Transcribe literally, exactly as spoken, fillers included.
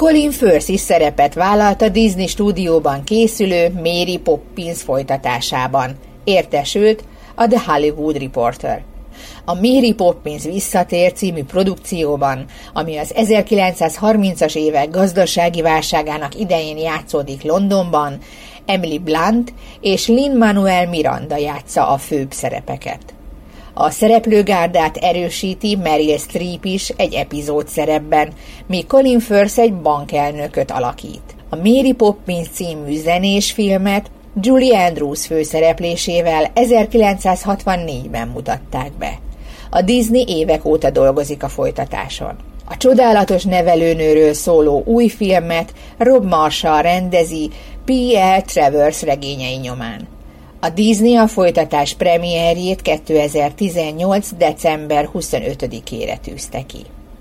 Colin Firth is szerepet vállalt a Disney stúdióban készülő Mary Poppins folytatásában. Értesült a The Hollywood Reporter. A Mary Poppins visszatér című produkcióban, ami az ezerkilencszázharmincas évek gazdasági válságának idején játszódik Londonban, Emily Blunt és Lin-Manuel Miranda játsza a főbb szerepeket. A szereplőgárdát erősíti Meryl Streep is egy epizód szerepben, míg Colin Firth egy bankelnököt alakít. A Mary Poppins című zenés filmet Julie Andrews főszereplésével ezerkilencszázhatvannégyben mutatták be. A Disney évek óta dolgozik a folytatáson. A csodálatos nevelőnőről szóló új filmet Rob Marshall rendezi P L Travers regényei nyomán. A Disney a folytatás premierjét kétezer-tizennyolc. december huszonötödikére tűzte ki.